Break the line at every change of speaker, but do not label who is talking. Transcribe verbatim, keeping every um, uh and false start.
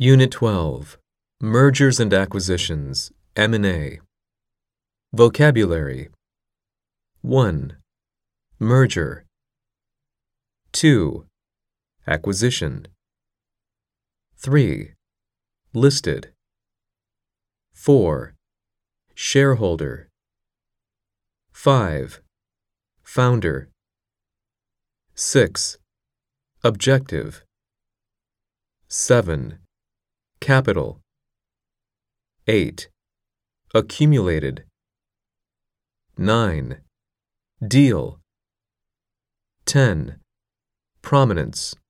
Unit twelve, Mergers and Acquisitions, M and A. Vocabulary. one. Merger. two. Acquisition. three. Listed. four. Shareholder. five. Founder. six. Objective. seven. Capital. eight. Accumulated. nine. Deal. ten. Prominence.